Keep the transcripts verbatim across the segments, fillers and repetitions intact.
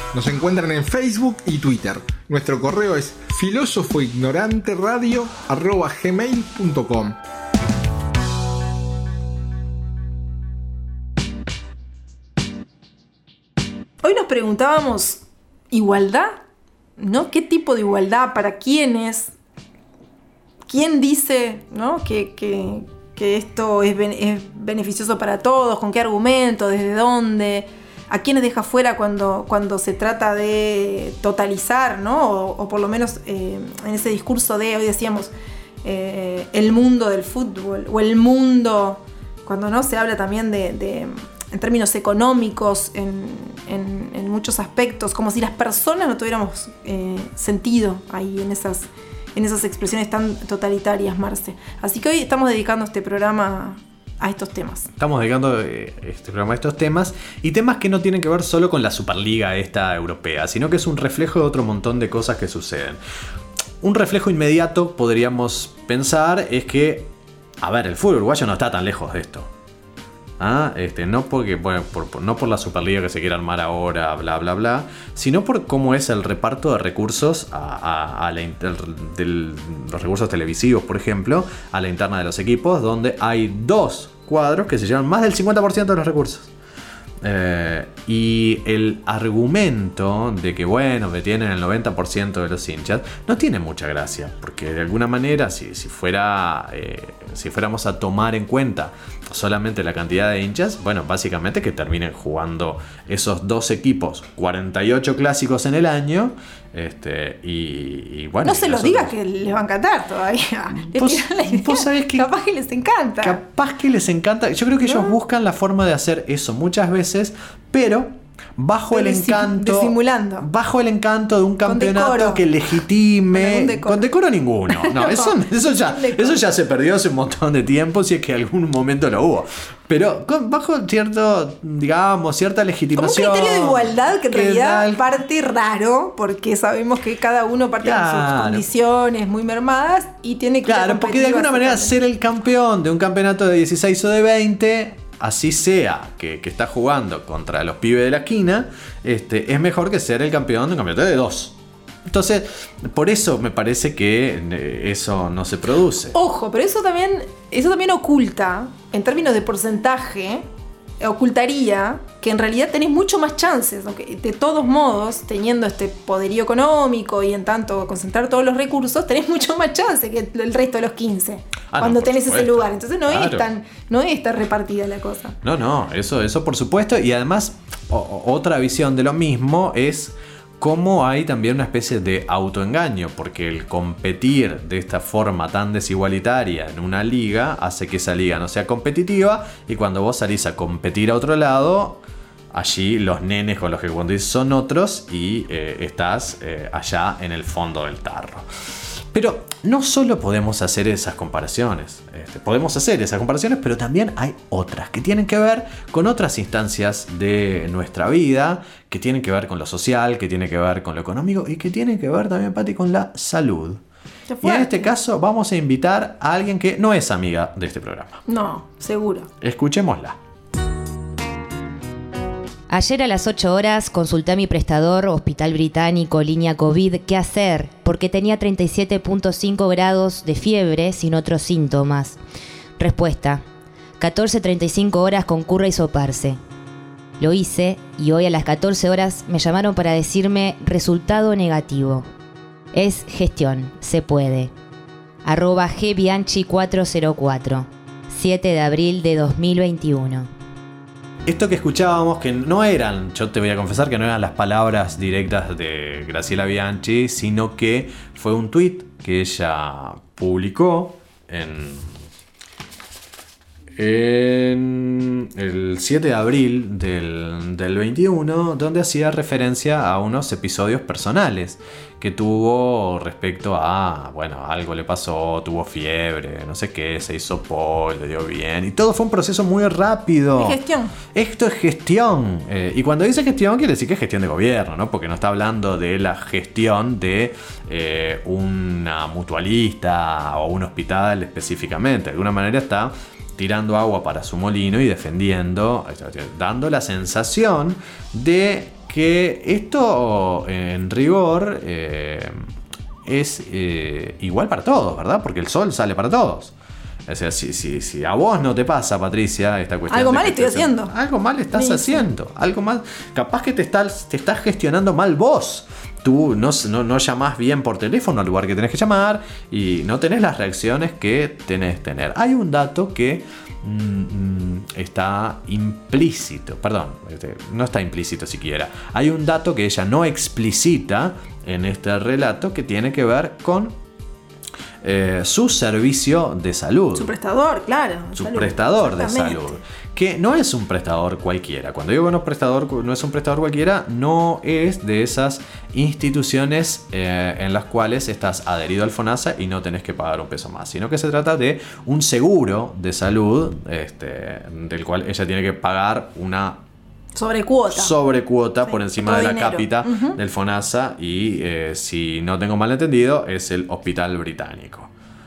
Nos encuentran en Facebook y Twitter. Nuestro correo es filosofoignoranteradio arroba gmail punto com. Hoy nos preguntábamos, ¿igualdad? ¿No? ¿Qué tipo de igualdad? ¿Para quiénes? ¿Quién dice, ¿no? que, que, que esto es, ben- es beneficioso para todos? ¿Con qué argumento? ¿Desde dónde? ¿A quiénes deja fuera cuando, cuando se trata de totalizar, ¿no? O, o por lo menos eh, en ese discurso de, hoy decíamos, eh, el mundo del fútbol, o el mundo, cuando no se habla también de, de en términos económicos, en, en, en muchos aspectos, como si las personas no tuviéramos eh, sentido ahí en esas, en esas expresiones tan totalitarias, Marce. Así que hoy estamos dedicando este programa a estos temas. Estamos dedicando eh, este programa a estos temas, y temas que no tienen que ver solo con la Superliga esta europea, sino que es un reflejo de otro montón de cosas que suceden. Un reflejo inmediato, podríamos pensar, es que, a ver, el fútbol uruguayo no está tan lejos de esto. ¿Ah? Este, no, porque, bueno, por, por, no por la Superliga que se quiere armar ahora, bla, bla, bla, sino por cómo es el reparto de recursos a, a, a la inter, del, los recursos televisivos, por ejemplo, a la interna de los equipos, donde hay dos cuadros que se llevan más del cincuenta por ciento de los recursos. Eh, y el argumento de que, bueno, que tienen el noventa por ciento de los hinchas, no tiene mucha gracia, porque de alguna manera, si, si, fuera, eh, si fuéramos a tomar en cuenta solamente la cantidad de hinchas, bueno, básicamente que terminen jugando esos dos equipos cuarenta y ocho clásicos en el año, este, y, y bueno. No se los nosotros... diga que les va a encantar todavía. ¿Vos, vos sabés que capaz que les encanta. Capaz que les encanta. Yo creo que ellos ¿no? buscan la forma de hacer eso muchas veces, pero bajo pero el encanto, disimulando. bajo el encanto de un campeonato decoro. que legitime, con decoro, con decoro ninguno. No, eso, eso ya, eso ya se perdió hace un montón de tiempo, si es que algún momento lo hubo. Pero con, bajo cierto, digamos, cierta legitimación. Como un criterio de igualdad que en que realidad el... parte raro, porque sabemos que cada uno parte claro. con sus condiciones muy mermadas y tiene que... Claro, porque de alguna manera ser el campeón de un campeonato de dieciséis o de veinte, así sea que, que está jugando contra los pibes de la esquina, este, es mejor que ser el campeón de un campeonato de dos. Entonces, por eso me parece que eso no se produce. Ojo, pero eso también, eso también oculta, en términos de porcentaje, ocultaría que en realidad tenés mucho más chances, aunque de todos modos, teniendo este poderío económico y en tanto concentrar todos los recursos, tenés mucho más chance que el resto de los quince, ah, cuando no, tenés supuesto. ese lugar. Entonces no, claro. es tan, no es tan repartida la cosa. No, no, eso, eso por supuesto. Y además, o, otra visión de lo mismo es cómo hay también una especie de autoengaño, porque el competir de esta forma tan desigualitaria en una liga hace que esa liga no sea competitiva, y cuando vos salís a competir a otro lado, allí los nenes con los que competís son otros y eh, estás eh, allá en el fondo del tarro. Pero no solo podemos hacer esas comparaciones, este, podemos hacer esas comparaciones, pero también hay otras que tienen que ver con otras instancias de nuestra vida, que tienen que ver con lo social, que tienen que ver con lo económico y que tienen que ver también, Pati, con la salud. Y en este caso vamos a invitar a alguien que no es amiga de este programa. No, seguro. Escuchémosla. Ayer a las ocho horas consulté a mi prestador, Hospital Británico, línea COVID, qué hacer, porque tenía treinta y siete punto cinco grados de fiebre sin otros síntomas. Respuesta: catorce treinta y cinco horas con curra y soparse. Lo hice y hoy a las catorce horas me llamaron para decirme resultado negativo. Es gestión, se puede. Arroba gbianchi cuatro cero cuatro, siete de abril de dos mil veintiuno. Esto que escuchábamos, que no eran, yo te voy a confesar que no eran las palabras directas de Graciela Bianchi, sino que fue un tuit que ella publicó en, en el siete de abril del, del veintiuno, donde hacía referencia a unos episodios personales que tuvo respecto a, bueno, algo le pasó, tuvo fiebre, no sé qué, se hizo pol, le dio bien, y todo fue un proceso muy rápido. Es gestión. Esto es gestión. Eh, y cuando dice gestión, quiere decir que es gestión de gobierno, ¿no? Porque no está hablando de la gestión de eh, una mutualista o un hospital específicamente. De alguna manera está tirando agua para su molino y defendiendo, dando la sensación de que esto en rigor eh, es eh, igual para todos, ¿verdad? Porque el sol sale para todos. O sea, si, si, si a vos no te pasa, Patricia, esta cuestión... Algo de mal estoy haciendo. Algo mal estás Sí, haciendo. Sí. Algo mal... Capaz que te estás, te estás gestionando mal vos. Tú no, no, no llamás bien por teléfono al lugar que tenés que llamar y no tenés las reacciones que tenés que tener. Hay un dato que mm, está implícito. Perdón, este, no está implícito siquiera. Hay un dato que ella no explicita en este relato que tiene que ver con Eh, su servicio de salud. Su prestador, claro. Su salud. prestador de salud. Que no es un prestador cualquiera. Cuando digo que no, prestador, no es un prestador cualquiera, no es de esas instituciones eh, en las cuales estás adherido al FONASA y no tenés que pagar un peso más. Sino que se trata de un seguro de salud este, del cual ella tiene que pagar una Sobrecuota. Sobrecuota sí, por encima de la dinero. cápita uh-huh. del FONASA y eh, si no tengo mal entendido es el Hospital Británico.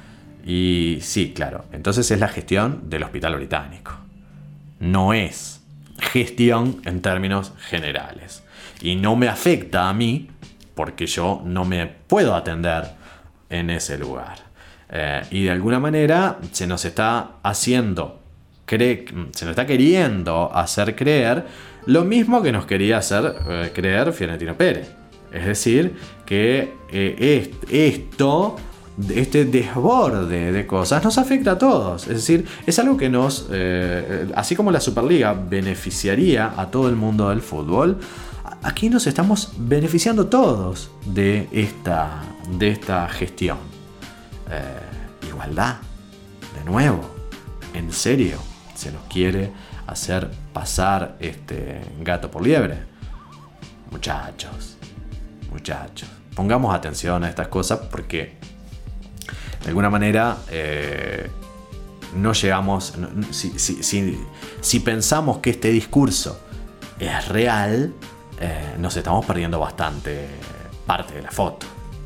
Y sí, claro, entonces es la gestión del Hospital Británico. No es gestión en términos generales. Y no me afecta a mí porque yo no me puedo atender en ese lugar. Eh, y de alguna manera se nos está haciendo Cree, se nos está queriendo hacer creer lo mismo que nos quería hacer eh, creer Fiorentino Pérez. Es decir, que eh, est, esto, este desborde de cosas nos afecta a todos. Es decir, es algo que nos, eh, así como la Superliga beneficiaría a todo el mundo del fútbol, aquí nos estamos beneficiando todos de esta, de esta gestión. Eh, igualdad, de nuevo, en serio. Se nos quiere hacer pasar este gato por liebre. Muchachos, muchachos, pongamos atención a estas cosas porque de alguna manera eh, no llegamos. No, si, si, si, si pensamos que este discurso es real, eh, nos estamos perdiendo bastante parte de la foto.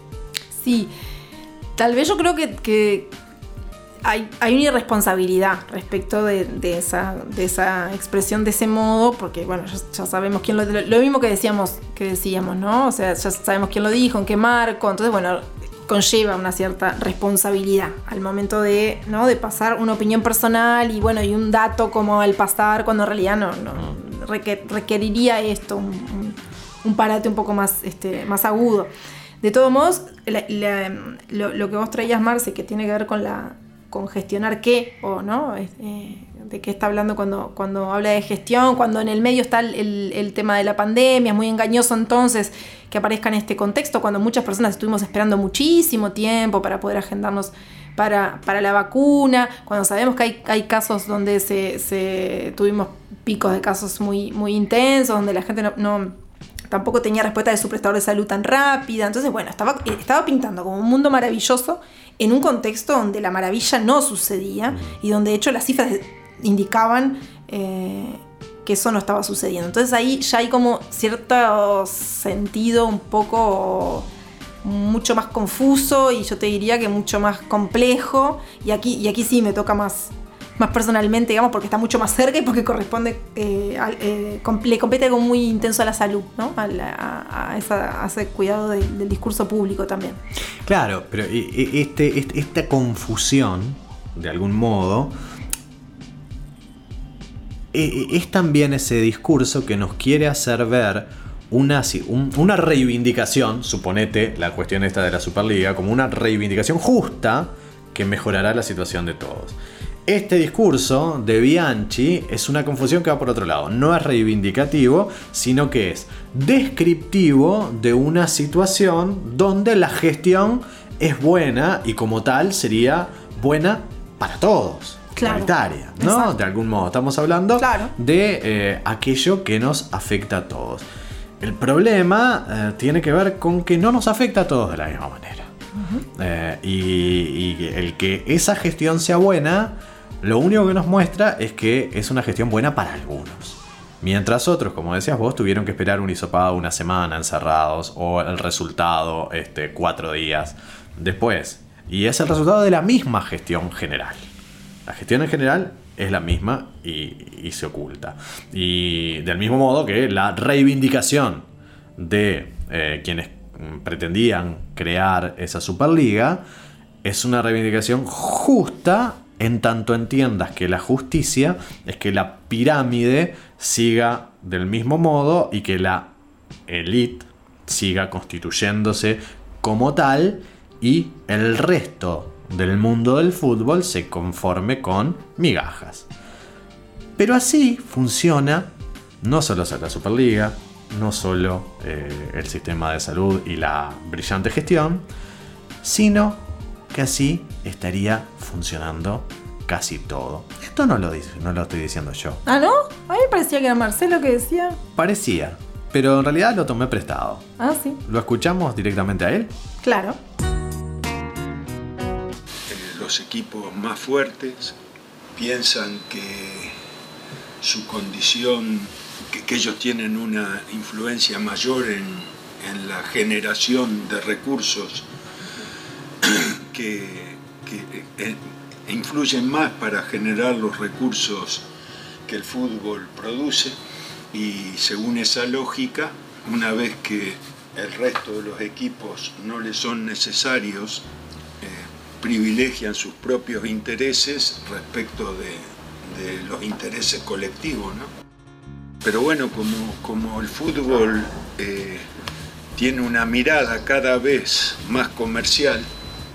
Sí, tal vez yo creo que, que Hay, hay una irresponsabilidad respecto de, de, esa, de esa expresión de ese modo, porque bueno, ya, ya sabemos quién lo, lo, lo mismo que decíamos, que decíamos, ¿no? O sea, ya sabemos quién lo dijo, en qué marco, entonces bueno, conlleva una cierta responsabilidad al momento de, ¿no? de pasar una opinión personal y bueno, y un dato como al pasar, cuando en realidad no, no requer, requeriría esto, un, un, un parate un poco más, este, más agudo. De todos modos, la, la, lo, lo que vos traías, Marce, que tiene que ver con la con gestionar qué, o no, eh, de qué está hablando cuando, cuando habla de gestión, cuando en el medio está el, el, el tema de la pandemia, es muy engañoso entonces que aparezca en este contexto, cuando muchas personas estuvimos esperando muchísimo tiempo para poder agendarnos para, para la vacuna, cuando sabemos que hay, hay casos donde se, se tuvimos picos de casos muy, muy intensos, donde la gente no, no tampoco tenía respuesta de su prestador de salud tan rápida, entonces bueno, estaba, estaba pintando como un mundo maravilloso en un contexto donde la maravilla no sucedía y donde de hecho las cifras indicaban eh, que eso no estaba sucediendo. Entonces ahí ya hay como cierto sentido un poco mucho más confuso y yo te diría que mucho más complejo y aquí, y aquí sí me toca más, más personalmente, digamos, porque está mucho más cerca y porque corresponde, eh, a, eh, le compete algo muy intenso a la salud, ¿no? A, la, a, esa, a ese cuidado de, del discurso público también. Claro, pero este, este, esta confusión, de algún modo, es también ese discurso que nos quiere hacer ver una, un, una reivindicación, suponete la cuestión esta de la Superliga, como una reivindicación justa que mejorará la situación de todos. Este discurso de Bianchi es una confusión que va por otro lado. No es reivindicativo, sino que es descriptivo de una situación donde la gestión es buena y como tal sería buena para todos. Claro. Igualitaria, ¿no? Exacto. De algún modo. Estamos hablando Claro. de eh, aquello que nos afecta a todos. El problema eh, tiene que ver con que no nos afecta a todos de la misma manera. Uh-huh. Eh, y, y el que esa gestión sea buena, lo único que nos muestra es que es una gestión buena para algunos. Mientras otros, como decías vos, tuvieron que esperar un hisopado una semana encerrados o el resultado este, cuatro días después. Y es el resultado de la misma gestión general. La gestión en general es la misma y, y se oculta. Y del mismo modo que la reivindicación de eh, quienes pretendían crear esa Superliga es una reivindicación justa, en tanto entiendas que la justicia es que la pirámide siga del mismo modo y que la élite siga constituyéndose como tal y el resto del mundo del fútbol se conforme con migajas. Pero así funciona no solo la Superliga, no solo eh, el sistema de salud y la brillante gestión, sino que así estaría funcionando casi todo. Esto no lo, dice, no lo estoy diciendo yo. ¿Ah, no? A mí me parecía que era Marcelo que decía. Parecía, pero en realidad lo tomé prestado. Ah, sí. ¿Lo escuchamos directamente a él? Claro. Los equipos más fuertes piensan que su condición, que, que ellos tienen una influencia mayor en, en la generación de recursos que, que eh, influyen más para generar los recursos que el fútbol produce, y según esa lógica, una vez que el resto de los equipos no les son necesarios, eh, privilegian sus propios intereses respecto de, de los intereses colectivos, ¿no? Pero bueno, como, como el fútbol eh, tiene una mirada cada vez más comercial,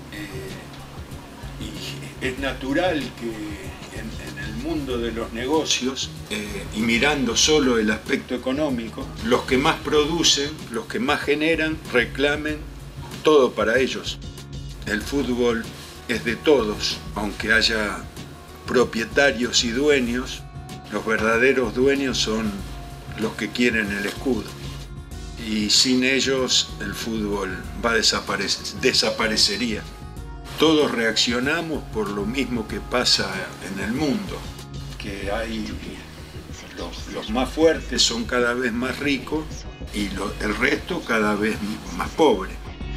es natural que en, en el mundo de los negocios, eh, y mirando solo el aspecto económico, los que más producen, los que más generan, reclamen todo para ellos. El fútbol es de todos, aunque haya propietarios y dueños, los verdaderos dueños son los que quieren el escudo. Y sin ellos el fútbol va a desaparecer, desaparecería. Todos reaccionamos por lo mismo que pasa en el mundo, que hay los, los más fuertes son cada vez más ricos y lo, el resto cada vez más pobre.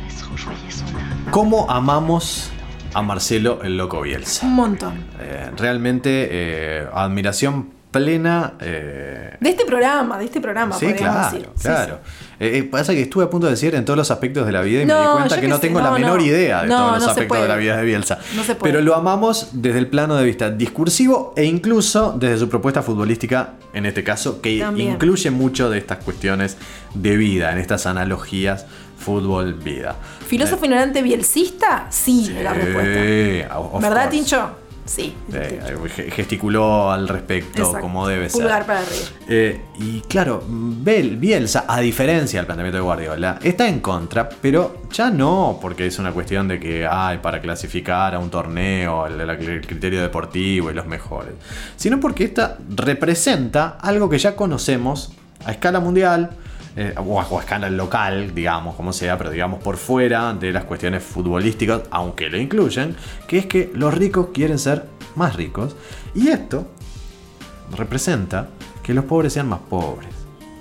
¿Cómo amamos a Marcelo el Loco Bielsa? Un montón. Eh, realmente eh, admiración plena. Eh... De este programa, de este programa, sí, podríamos claro, decir. claro. Sí, sí. Eh, pasa que estuve a punto de decir en todos los aspectos de la vida y no, me di cuenta que, que no sé, tengo no, la menor no. idea de no, todos los no aspectos de la vida de Bielsa. No se puede. Pero lo amamos desde el plano de vista discursivo e incluso desde su propuesta futbolística, en este caso, que También incluye mucho de estas cuestiones de vida, en estas analogías fútbol-vida. ¿Filósofo ignorante bielcista? Sí, Sí, es la respuesta. of ¿Verdad, course. Tincho? Sí. Eh, gesticuló al respecto. Exacto. Como debe ser. Pulgar para arriba. Eh, y claro, Bielsa, a diferencia del planteamiento de Guardiola, está en contra, pero ya no porque es una cuestión de que hay para clasificar a un torneo, el, el criterio deportivo y los mejores, sino porque esta representa algo que ya conocemos a escala mundial. Eh, o, a, o a escala local, digamos, como sea, pero digamos por fuera de las cuestiones futbolísticas, aunque lo incluyen, que es que los ricos quieren ser más ricos y esto representa que los pobres sean más pobres.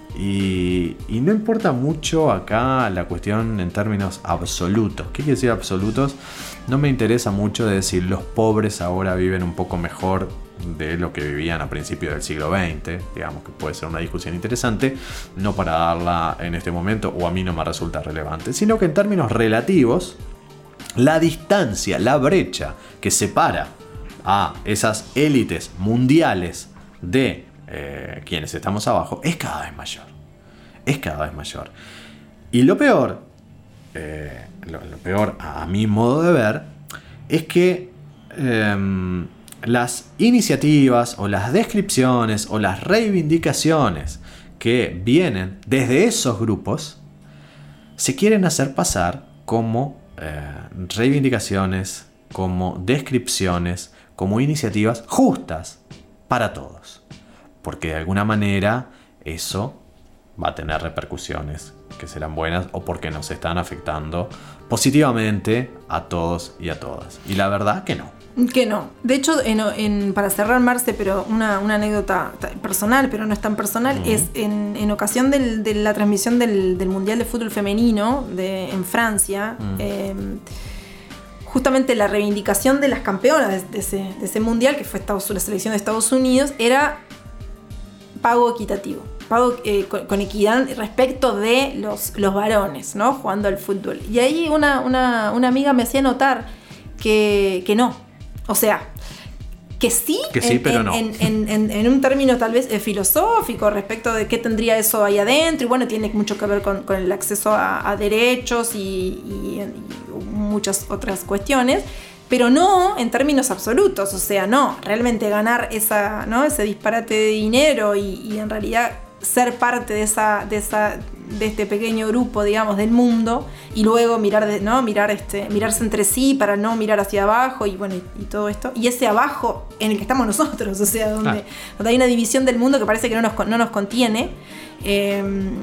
Y, y no importa mucho acá la cuestión en términos absolutos. ¿Qué quiere decir absolutos? No me interesa mucho de decir los pobres ahora viven un poco mejor de lo que vivían a principios del siglo veinte, digamos que puede ser una discusión interesante, no para darla en este momento, o a mí no me resulta relevante, sino que en términos relativos, la distancia, la brecha que separa a esas élites mundiales de eh, quienes estamos abajo es cada vez mayor, es cada vez mayor. Y lo peor, eh, lo, lo peor a, a mi modo de ver, es que eh, las iniciativas o las descripciones o las reivindicaciones que vienen desde esos grupos se quieren hacer pasar como eh, reivindicaciones, como descripciones, como iniciativas justas para todos. Porque de alguna manera eso va a tener repercusiones que serán buenas o porque nos están afectando positivamente a todos y a todas. Y la verdad que no. Que no. De hecho, en, en, para cerrar, Marce, pero una, una anécdota personal, pero no es tan personal, uh-huh. es en, en ocasión del, de la transmisión del, del Mundial de Fútbol Femenino de, en Francia, uh-huh. eh, justamente la reivindicación de las campeonas de, de, ese, de ese mundial, que fue Estados, la selección de Estados Unidos, era pago equitativo, pago eh, con, con equidad respecto de los, los varones, ¿no? Jugando al fútbol. Y ahí una, una, una amiga me hacía notar que, que no. O sea, que sí, que sí en, pero en, no. en, en, en, en un término tal vez eh, filosófico respecto de qué tendría eso ahí adentro. Y bueno, tiene mucho que ver con, con el acceso a, a derechos y, y, y muchas otras cuestiones. Pero no en términos absolutos, o sea, no, realmente ganar esa, ¿no? ese disparate de dinero y, y en realidad ser parte de esa, de esa, de este pequeño grupo, digamos, del mundo, y luego mirar, de, ¿no? mirar este, mirarse entre sí para no mirar hacia abajo y bueno, y, y todo esto, y ese abajo en el que estamos nosotros, o sea, donde, ah. donde hay una división del mundo que parece que no nos, no nos contiene, eh,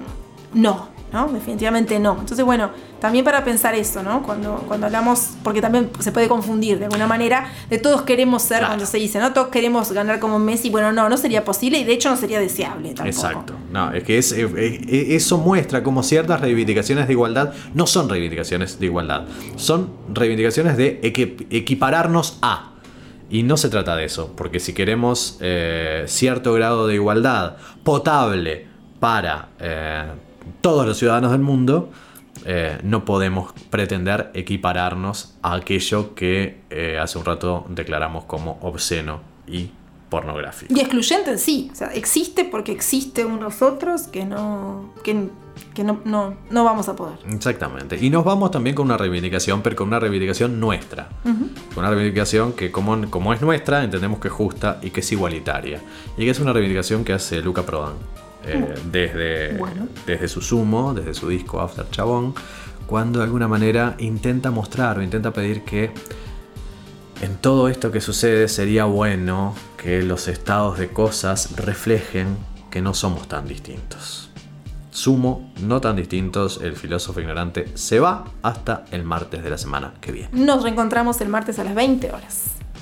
no. ¿no? Definitivamente no. Entonces, bueno, también para pensar eso, ¿no? Cuando, cuando hablamos, porque también se puede confundir de alguna manera, de todos queremos ser, claro. cuando se dice, ¿no? Todos queremos ganar como Messi, bueno, no, no sería posible y de hecho no sería deseable tampoco. Exacto. No, es que es, es, es, eso muestra como ciertas reivindicaciones de igualdad no son reivindicaciones de igualdad, son reivindicaciones de equi- equipararnos a. Y no se trata de eso, porque si queremos eh, cierto grado de igualdad potable para eh, todos los ciudadanos del mundo, eh, no podemos pretender equipararnos a aquello que eh, hace un rato declaramos como obsceno y pornográfico. Y excluyente en sí, o sea, existe porque existe unos otros que no, que, que no, no, no vamos a poder. Exactamente. Y nos vamos también con una reivindicación, pero con una reivindicación nuestra. Uh-huh. Con una reivindicación que como, como es nuestra, entendemos que es justa y que es igualitaria. Y que es una reivindicación que hace Luca Prodan. Eh, desde, bueno. desde su sumo, desde su disco After Chabón, cuando de alguna manera intenta mostrar o intenta pedir que en todo esto que sucede sería bueno que los estados de cosas reflejen que no somos tan distintos. Sumo, no tan distintos, el filósofo ignorante se va hasta el martes de la semana que viene. Nos reencontramos el martes a las veinte horas.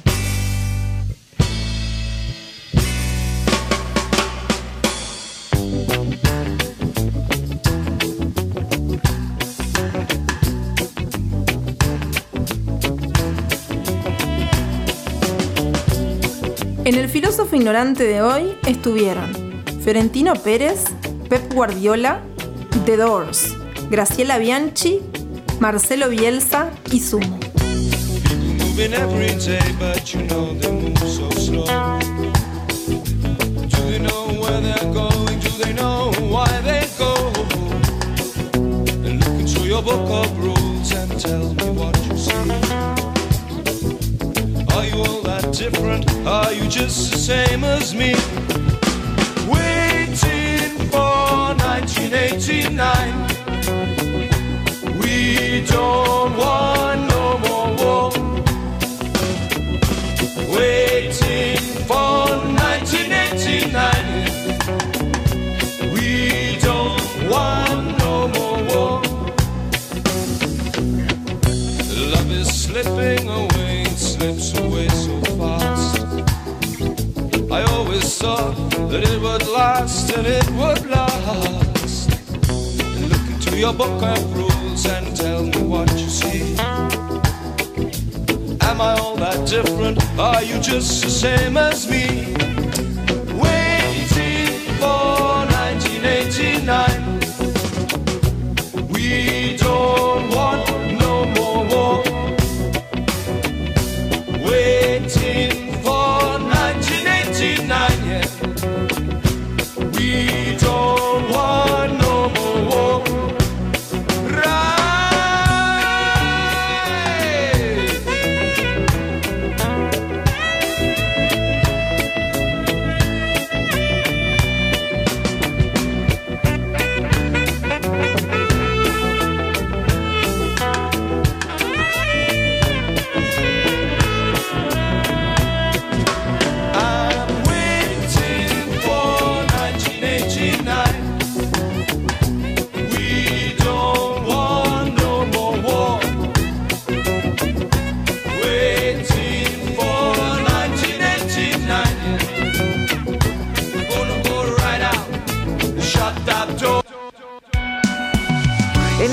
En el filósofo ignorante de hoy estuvieron Fiorentino Pérez, Pep Guardiola, The Doors, Graciela Bianchi, Marcelo Bielsa y Sumo. Are you all that different? Are you just the same as me? Waiting for nineteen eighty-nine. We don't want no more war. Waiting for nineteen eighty-nine. We don't want no more war. Love is slipping away, it slips away so fast. I always thought that it would last and it would last. Look into your book of rules and tell me what you see. Am I all that different? Are you just the same as me? Waiting for nineteen eighty-nine. We don't want no more war. Waiting for nineteen eighty-nine, yeah. We don't want no more war. Right.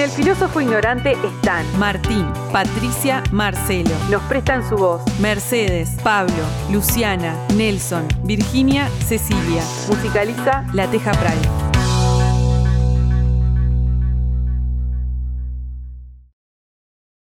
el filósofo ignorante están Martín, Patricia, Marcelo. Nos prestan su voz. Mercedes, Pablo, Luciana, Nelson, Virginia, Cecilia. Musicaliza La Teja Pride.